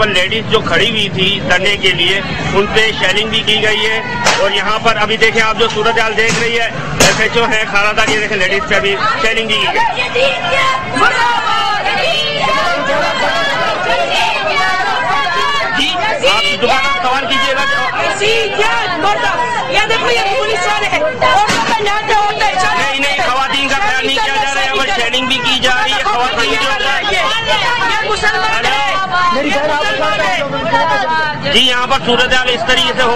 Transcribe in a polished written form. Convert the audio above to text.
पर लेडीज जो खड़ी हुई थी धरने के लिए, उन पे शेलिंग भी की गई है। और यहाँ पर अभी देखें आप जो सूरत हाल देख रही है, SHO है खारादार, ये देखें लेडीज पे भी शेलिंग भी की गई। आप दोबारा सवाल कीजिएगा। देखो ये पुलिस वाले हैं, नहीं, खवातीन का ख्याल नहीं किया जा रहा है, और शेलिंग भी की जा रही है खवातीन जो जी। यहाँ पर सूरत हाल इस तरीके से